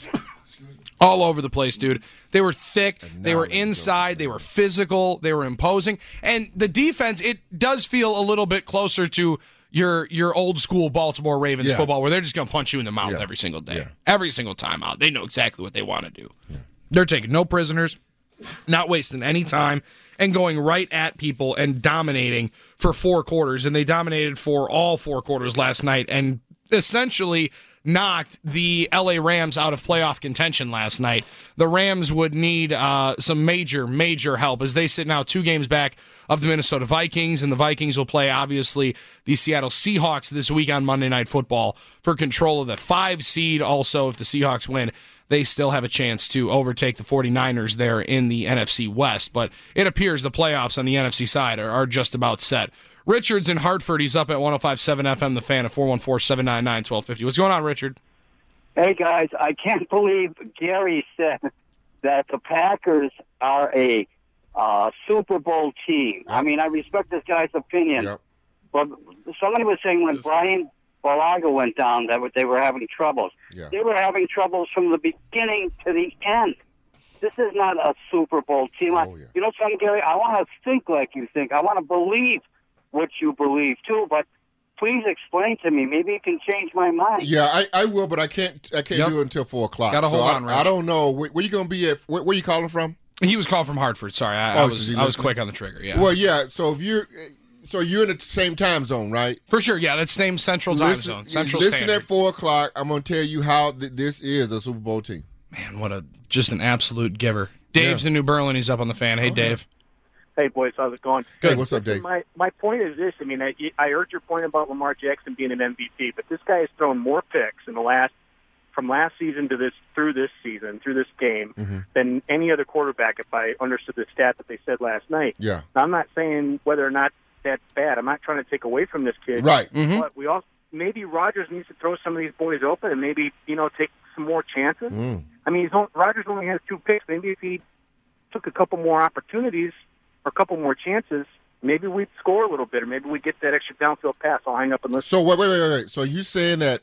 All over the place, dude. They were thick. They were inside. They were physical. They were imposing. And the defense, it does feel a little bit closer to your your old school Baltimore Ravens Yeah. football, where they're just going to punch you in the mouth Yeah. every single day. Yeah. Every single time out. They know exactly what they want to do. Yeah. They're taking no prisoners, not wasting any time, and going right at people and dominating for four quarters. And they dominated for all four quarters last night and essentially knocked the L A Rams out of playoff contention last night. The Rams would need uh, some major, major help as they sit now two games back of the Minnesota Vikings, and the Vikings will play, obviously, the Seattle Seahawks this week on Monday Night Football for control of the five seed. Also, if the Seahawks win, they still have a chance to overtake the 49ers there in the N F C West. But it appears the playoffs on the N F C side are, are just about set. Richard's in Hartford. He's up at one oh five point seven F M, The Fan, at four one four, seven nine nine, one two five zero. What's going on, Richard? Hey, guys, I can't believe Gary said that the Packers are a uh, Super Bowl team. I mean, I respect this guy's opinion. Yep. But somebody was saying when Brian Balaga went down that they were having troubles. Yeah. They were having troubles from the beginning to the end. This is not a Super Bowl team. I, Oh, yeah. You know something, Gary? I want to think like you think. I want to believe what you believe, too, but please explain to me. Maybe you can change my mind. Yeah, I, I will, but I can't I can't Yep. do it until four o'clock. Gotta so hold I, on, Rich. I don't know. Where, where you going to be at? Where, where you calling from? He was called from Hartford. Sorry, I, I Oh, was is he I was listening? quick on the trigger. Yeah, Well, yeah. So if you're, so you're in the same time zone, right? for sure. Yeah, that's same Central Time listen, Zone, Central listen Standard. at four o'clock. I'm going to tell you how th- this is a Super Bowl team. Man, what a just an absolute giver. Dave's Yeah. in New Berlin. He's up on the Fan. Hey, Okay. Dave. Hey, boys, how's it going? Hey, what's up, Dave? My my point is this. I mean, I, I heard your point about Lamar Jackson being an M V P, but this guy has thrown more picks in the last from last season to this through this season through this game Mm-hmm. than any other quarterback. If I understood the stat that they said last night. Yeah. Now, I'm not saying whether or not that's bad. I'm not trying to take away from this kid. Right. Mhm. But we also maybe Rodgers needs to throw some of these boys open and maybe you know take some more chances. Mm. I mean, he's only, Rodgers only has two picks. Maybe if he took a couple more opportunities or a couple more chances, maybe we'd score a little bit, or maybe we'd get that extra downfield pass. I'll hang up and listen. So wait, wait, wait, wait, wait. So you saying that?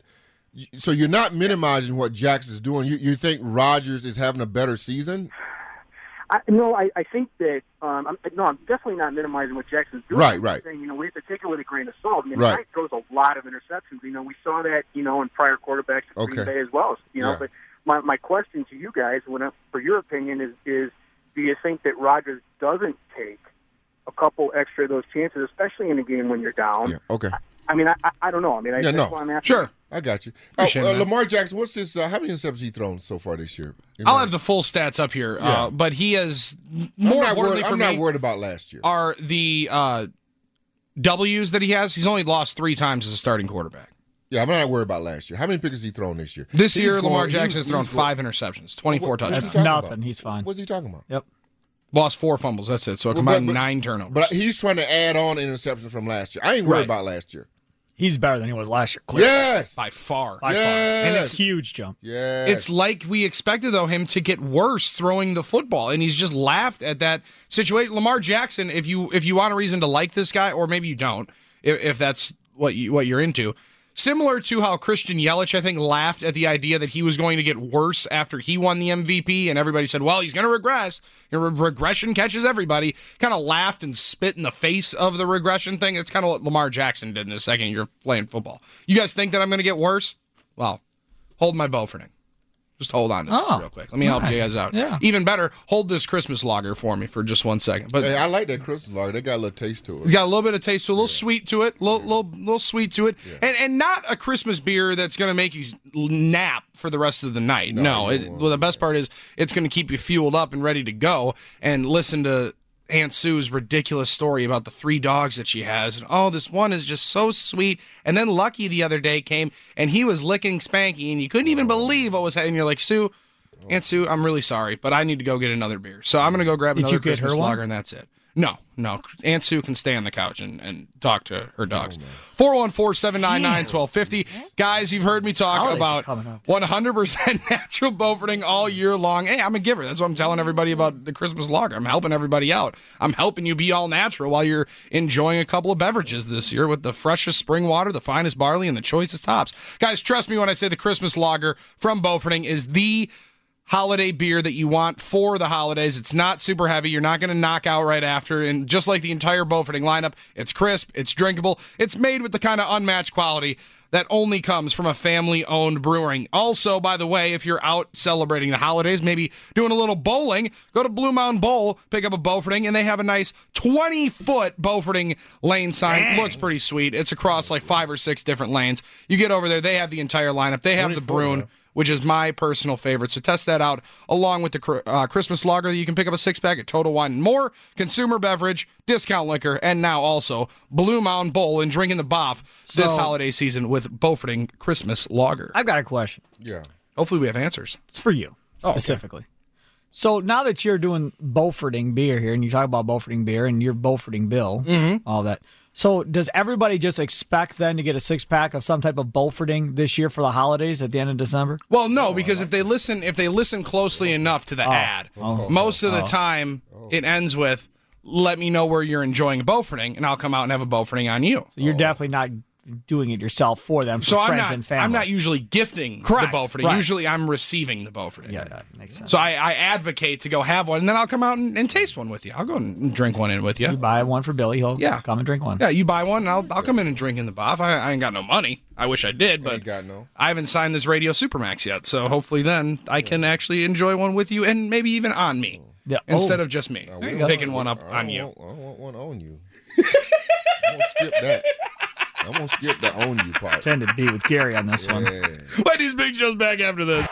So you're not minimizing what Jackson's doing. You you think Rodgers is having a better season? I, no, I, I think that um, I'm, no, I'm definitely not minimizing what Jackson's doing. Right, I'm right. Saying, you know, we have to take it with a grain of salt. I mean, Right. the guy throws a lot of interceptions. You know, we saw that, you know, in prior quarterbacks at Okay. Green Bay as well. You know, Yeah. but my my question to you guys, when I, for your opinion, is is do you think that Rodgers doesn't take a couple extra of those chances, especially in a game when you're down? Yeah. Okay. I mean, I, I, I don't know. I mean, I, Yeah, that's no. why I'm asking. Sure. I got you. Uh, Appreciate uh, that. Lamar Jackson, what's his? Uh, how many interceptions he thrown so far this year? I'll have the full stats up here, Yeah. uh, but he has I'm more not importantly worried, for I'm me not worried about last year. are the uh, W's that he has. He's only lost three times as a starting quarterback. Yeah, I'm not worried about last year. How many picks has he thrown this year? This He's year, scoring- Lamar he's- Jackson has he's thrown scoring- five interceptions, twenty-four What- what's he touchdowns. talking Nothing. about? He's fine. What's he talking about? Yep. Lost four fumbles. That's it. So a Well, combined but- but- nine turnovers. But he's trying to add on interceptions from last year. I ain't worried Right. about last year. He's better than he was last year. Clearly. Yes. by far. By Yes. far. And it's a huge jump. Yes. It's like we expected, though, him to get worse throwing the football, and he's just laughed at that situation. Lamar Jackson, if you if you want a reason to like this guy, or maybe you don't, if, if that's what you what you're into, similar to how Christian Yelich, I think, laughed at the idea that he was going to get worse after he won the M V P, and everybody said, well, he's going to regress. Your re- regression catches everybody. Kind of laughed and spit in the face of the regression thing. It's kind of what Lamar Jackson did in the second year playing football. You guys think that I'm going to get worse? Well, hold my bow for now. Just hold on to this Oh, real quick. Let me help nice. you guys out. Yeah. Even better, hold this Christmas lager for me for just one second. But Hey, I like that Christmas lager. They got a little taste to it's it. got a little bit of taste, to it, a little sweet to it, a little, little, little sweet to it, and and not a Christmas beer that's going to make you nap for the rest of the night. No, No, you it, don't want well, the best part is it's going to keep you fueled up and ready to go. And listen to Aunt Sue's ridiculous story about the three dogs that she has. And oh, this one is just so sweet. And then Lucky the other day came and he was licking Spanky, and you couldn't even believe what was happening. You're like, Sue. Aunt Sue, I'm really sorry, but I need to go get another beer. So I'm going to go grab Did another you get her Christmas one? lager, and that's it. No, no. Aunt Sue can stay on the couch and, and talk to her dogs. four one four, seven nine nine, one two five zero. Guys, you've heard me talk Holidays about one hundred percent natural Beauforting all year long. Hey, I'm a giver. That's what I'm telling everybody about the Christmas lager. I'm helping everybody out. I'm helping you be all natural while you're enjoying a couple of beverages this year with the freshest spring water, the finest barley, and the choicest hops. Guys, trust me when I say the Christmas lager from Beauforting is the holiday beer that you want for the holidays. It's not super heavy. You're not going to knock out right after. And just like the entire Beauforting lineup, it's crisp, it's drinkable. It's made with the kind of unmatched quality that only comes from a family-owned brewing. Also, by the way, if you're out celebrating the holidays, maybe doing a little bowling, go to Blue Mountain Bowl, pick up a Beauforting, and they have a nice twenty-foot Beauforting lane sign. Dang. Looks pretty sweet. It's across like five or six different lanes. You get over there, they have the entire lineup. They have the Bruin, which is my personal favorite. So test that out along with the uh, Christmas lager that you can pick up a six-pack at Total Wine and More, consumer beverage, discount liquor, and now also Blue Mountain Bowl and drinking the Boff so, this holiday season with Beauforting Christmas lager. I've got a question. Yeah. Hopefully we have answers. It's for you, specifically. Oh, okay. So now that you're doing Beauforting beer here, and you talk about Beauforting beer, and you're Beauforting Bill, mm-hmm. all that, so does everybody just expect then to get a six-pack of some type of Beauforting this year for the holidays at the end of December? Well, no, because if they listen if they listen closely enough to the oh. ad, oh. most of the oh. time it ends with, let me know where you're enjoying Beauforting, and I'll come out and have a Beauforting on you. So you're oh. definitely not doing it yourself for them, for so friends I'm not, and family. I'm not usually gifting Correct. the Beauforting. Right. Usually I'm receiving the Beauforting. Yeah, that makes sense. So I, I advocate to go have one, and then I'll come out and, and taste one with you. I'll go and drink one in with you. You buy one for Billy, he'll yeah. come and drink one. Yeah, you buy one, and I'll, I'll come in and drink in the Boff. I, I ain't got no money. I wish I did, but ain't got no. I haven't signed this Radio Supermax yet, so hopefully then I can actually enjoy one with you, and maybe even on me, yeah. instead oh. of just me, no, picking one up I on you. Want, I don't want one on you. I'm going to skip that. I'm going to skip the own you part. Tend to be with Gary on this yeah. one. Ladies Big Show's back after this.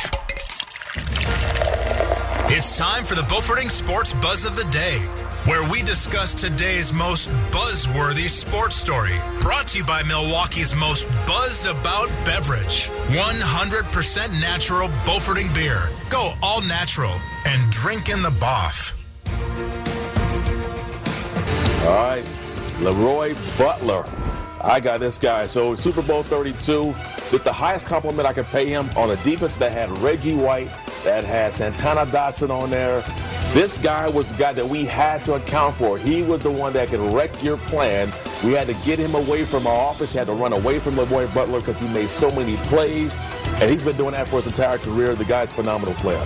It's time for the Beauforting Sports Buzz of the Day, where we discuss today's most buzzworthy sports story. Brought to you by Milwaukee's most buzzed about beverage, one hundred percent natural Beauforting beer. Go all natural and drink in the Boff. All right, Leroy Butler. I got this guy. So Super Bowl thirty-two, with the highest compliment I could pay him on a defense that had Reggie White, that had Santana Dotson on there. This guy was the guy that we had to account for. He was the one that could wreck your plan. We had to get him away from our office. He had to run away from Leroy Butler because he made so many plays, and he's been doing that for his entire career. The guy's a phenomenal player.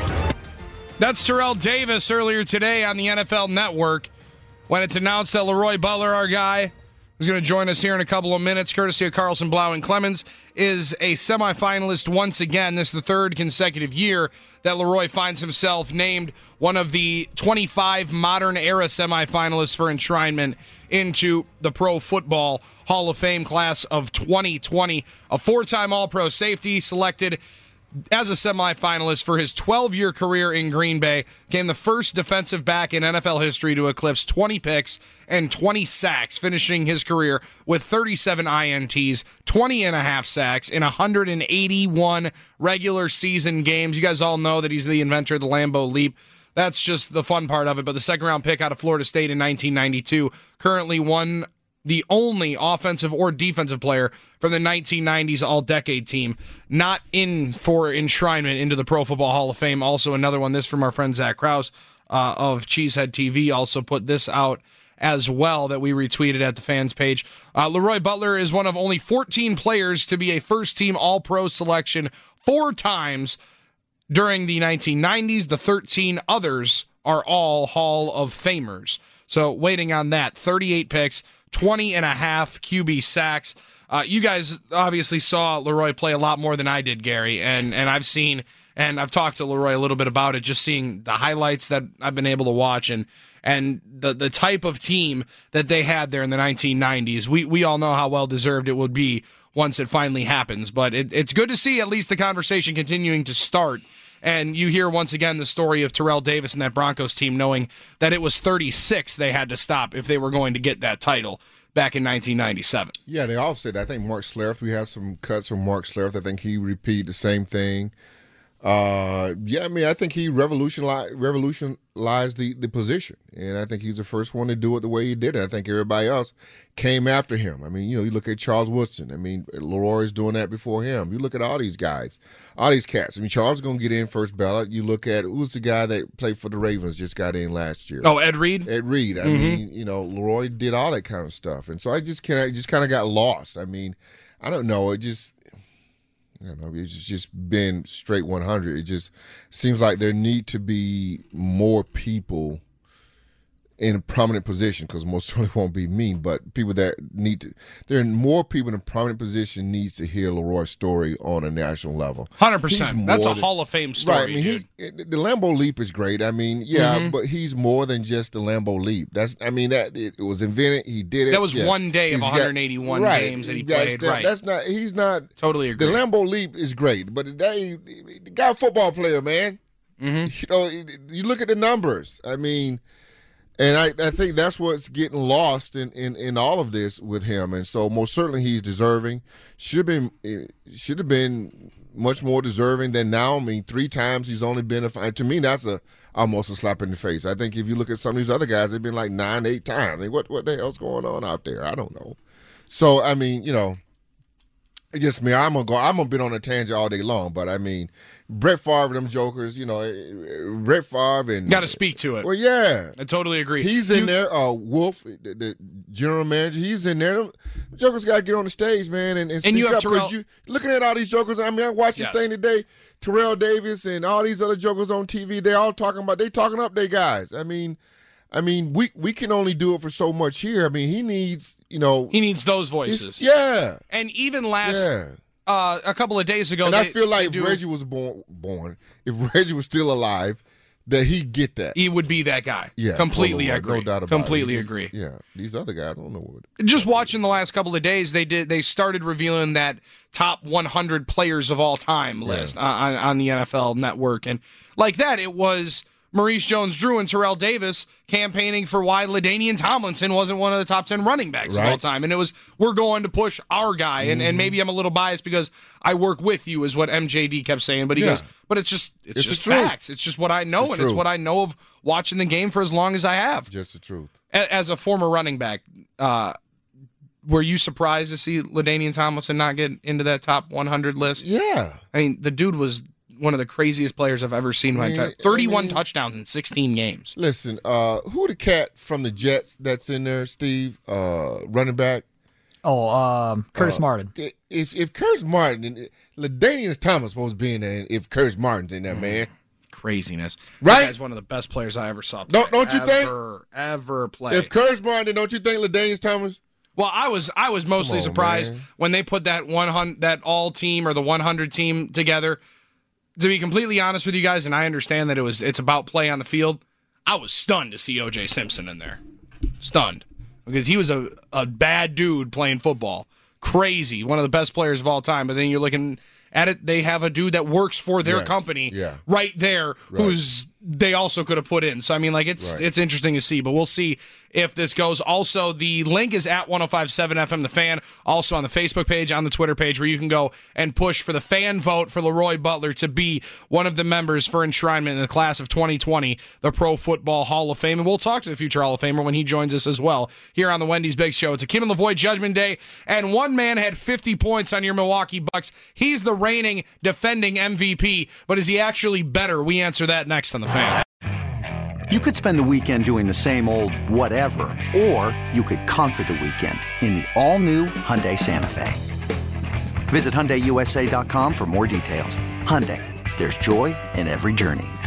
That's Terrell Davis earlier today on the N F L Network when it's announced that Leroy Butler, our guy, who's going to join us here in a couple of minutes, courtesy of Carlson, Blau, and Clemens, is a semifinalist once again. This is the third consecutive year that Leroy finds himself named one of the twenty-five modern-era semifinalists for enshrinement into the Pro Football Hall of Fame class of twenty twenty. A four-time All-Pro safety selected as a semifinalist for his twelve-year career in Green Bay, became the first defensive back in N F L history to eclipse twenty picks and twenty sacks, finishing his career with thirty-seven I N Ts, twenty and a half sacks in one hundred eighty-one regular season games. You guys all know that he's the inventor of the Lambeau Leap. That's just the fun part of it. But the second-round pick out of Florida State in nineteen ninety-two, currently one the only offensive or defensive player from the nineteen nineties All-Decade team not in for enshrinement into the Pro Football Hall of Fame. Also another one, this from our friend Zach Krause uh, of Cheesehead T V, also put this out as well that we retweeted at the fans page. Uh, Leroy Butler is one of only fourteen players to be a first-team All-Pro selection four times during the nineteen nineties. The thirteen others are all Hall of Famers. So waiting on that, thirty-eight picks, twenty and a half Q B sacks. Uh, you guys obviously saw Leroy play a lot more than I did, Gary, and and I've seen and I've talked to Leroy a little bit about it, just seeing the highlights that I've been able to watch and and the the type of team that they had there in the nineteen nineties. We we all know how well deserved it would be once it finally happens, but it, it's good to see at least the conversation continuing to start. And you hear once again the story of Terrell Davis and that Broncos team knowing that it was thirty-six they had to stop if they were going to get that title back in nineteen ninety-seven. Yeah, they all said that. I think Mark Schlereth, we have some cuts from Mark Schlereth. I think he repeated the same thing. Uh, yeah, I mean, I think he revolutionized revolutionized the, the position, and I think he's the first one to do it the way he did it. I think everybody else came after him. I mean, you know, you look at Charles Woodson. I mean, Leroy's doing that before him. You look at all these guys, all these cats. I mean, Charles is going to get in first ballot. You look at who's the guy that played for the Ravens, just got in last year. Oh, Ed Reed. Ed Reed. I Mm-hmm. mean, you know, Leroy did all that kind of stuff, and so I just kind of just kind of got lost. I mean, I don't know. It just. I don't know, it's just been straight one hundred. It just seems like there need to be more people in a prominent position, because most certainly won't be me, but people that need to, there are more people in a prominent position needs to hear Leroy's story on a national level. one hundred percent. He's That's a more than- Hall of Fame story, Right. I mean, dude. he, the Lambeau Leap is great. I mean, yeah, Mhm. but he's more than just the Lambeau Leap. That's, I mean, that it, it was invented. He did it. That was yeah. one day of He's one hundred eighty-one right, games that he you gotta played, step- right. That's not, he's not. Totally agree. The Lambeau Leap is great, but they, the guy, a football player, man. Mm-hmm. You know, you look at the numbers. I mean, and I, I think that's what's getting lost in, in, in all of this with him. And so most certainly he's deserving. Should have been should have been much more deserving than now. I mean, three times he's only been a to me that's a almost a slap in the face. I think if you look at some of these other guys, they've been like nine, eight times. I mean, what what the hell's going on out there? I don't know. So I mean, you know, it just me. I'm gonna go. I'm gonna be on a tangent all day long, but I mean, Brett Favre, them jokers, you know, Brett Favre and Got to speak to it. Well, yeah, I totally agree. he's in You- there. Uh, Wolf, the, the general manager, he's in there. Them jokers got to get on the stage, man, and, and speak you have up, Terrell- because you looking at all these jokers. I mean, I watched this Yes. thing today. Terrell Davis and all these other jokers on T V. They're all talking about. They talking up their guys. I mean. I mean, we we can only do it for so much here. I mean, he needs, you know, He needs those he's- voices. yeah, And even last, yeah. uh, a couple of days ago, And they, I feel like they if do- Reggie was born, born, if Reggie was still alive, that he'd get that. he would be that guy. Yeah, completely for the Lord, agree. no doubt about completely it. He's just- agree. Yeah, these other guys, I don't know what. Just watching the last couple of days, they did. They started revealing that top one hundred players of all time list on, on the N F L Network, and like that, it was Maurice Jones-Drew and Terrell Davis campaigning for why LaDainian Tomlinson wasn't one of the top ten running backs of Right. all time, and it was we're going to push our guy, and, and maybe I'm a little biased because I work with you, is what M J D kept saying, but he Yeah. goes, but it's just it's, It's the just truth. facts, it's just what I know, the and it's truth. what I know of watching the game for as long as I have. Just the truth. A- As a former running back, uh, were you surprised to see LaDainian Tomlinson not get into that top one hundred list? Yeah. I mean, the dude was one of the craziest players I've ever seen in my Man, entire thirty-one I mean- touchdowns in sixteen games. Listen, uh, who the cat from the Jets that's in there, Steve? Uh, running back. Oh, um, Curtis Uh, Martin. If if Curtis Martin, LaDainian Thomas supposed to be in there. If Curtis Martin's in there, man, Craziness. Right? That guy's one of the best players I ever saw play. Don't- don't you think? Ever, ever play. if Curtis Martin, don't you think LaDainian Thomas? Well, I was I was mostly on, surprised man. when they put that one hundred that all team or the one hundred team together. To be completely honest with you guys, and I understand that it was it's about play on the field, I was stunned to see O J Simpson in there. Stunned. Because he was a, a bad dude playing football. Crazy. One of the best players of all time. But then you're looking at it, they have a dude that works for their Yes, company yeah. right there who's they also could have put in. So I mean, like it's Right. it's interesting to see, but we'll see if this goes. Also, the link is at one oh five point seven F M The Fan, also on the Facebook page, on the Twitter page, where you can go and push for the fan vote for Leroy Butler to be one of the members for enshrinement in the class of twenty twenty, the Pro Football Hall of Fame. And we'll talk to the future Hall of Famer when he joins us as well here on the Wendy's Big Show. It's a Kim and LaVoy Judgment Day, and one man had fifty points on your Milwaukee Bucks. He's the reigning, defending M V P, but is he actually better? We answer that next on The Fan. You could spend the weekend doing the same old whatever, or you could conquer the weekend in the all-new Hyundai Santa Fe. Visit Hyundai U S A dot com for more details. Hyundai, there's joy in every journey.